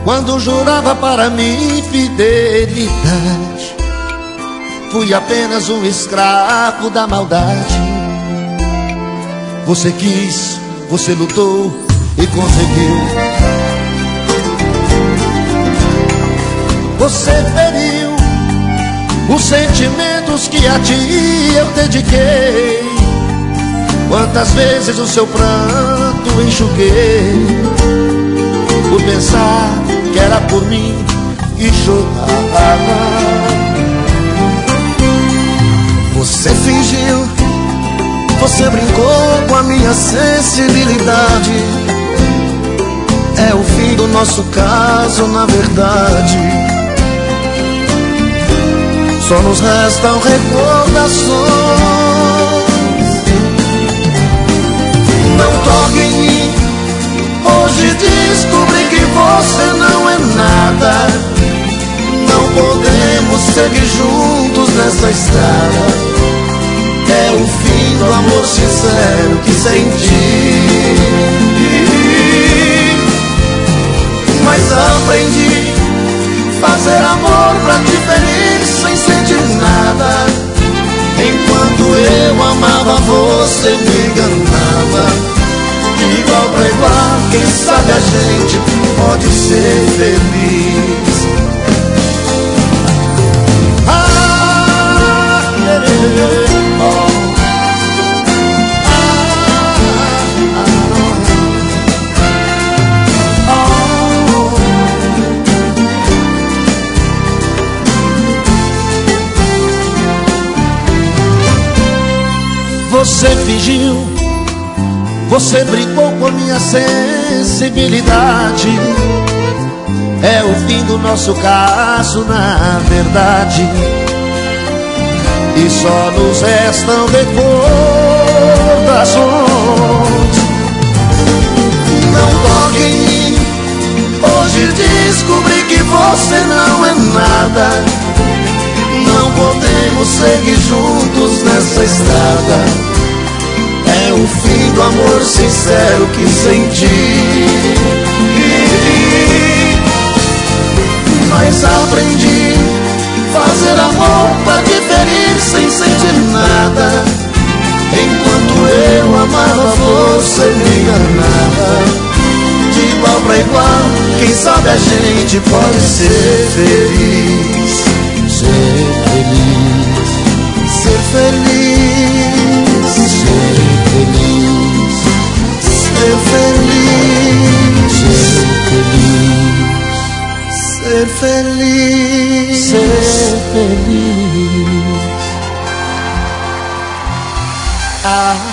quando jurava para mim fidelidade. Fui apenas um escravo da maldade. Você quis, você lutou e conseguiu. Você feriu os sentimentos que a ti eu dediquei. Quantas vezes o seu pranto enxuguei, por pensar que era por mim e chorava. Você fingiu, você brincou com a minha sensibilidade. É o fim do nosso caso, na verdade. Só nos restam recordações. Não toque em mim, hoje descobri que você não é nada. Não podemos seguir juntos nessa estrada. É o fim do amor sincero que senti. Mas aprendi fazer amor pra te ferir sem sentir nada. Enquanto eu amava, você me enganava. De igual pra igual, quem sabe a gente pode ser feliz. Você fingiu, você brincou com a minha sensibilidade. É o fim do nosso caso, na verdade. E só nos restam recordações. Não toque em mim, hoje descobri que você não é nada. Não podemos seguir juntos nessa estrada. É o fim do amor sincero que senti. Mas aprendi fazer amor pra te ferir sem sentir nada. Enquanto eu amava, você me enganava. De igual pra igual, quem sabe a gente pode ser feliz. Ser feliz, ser feliz, ser feliz, ser feliz, ser feliz, ser feliz, ser feliz. Ah.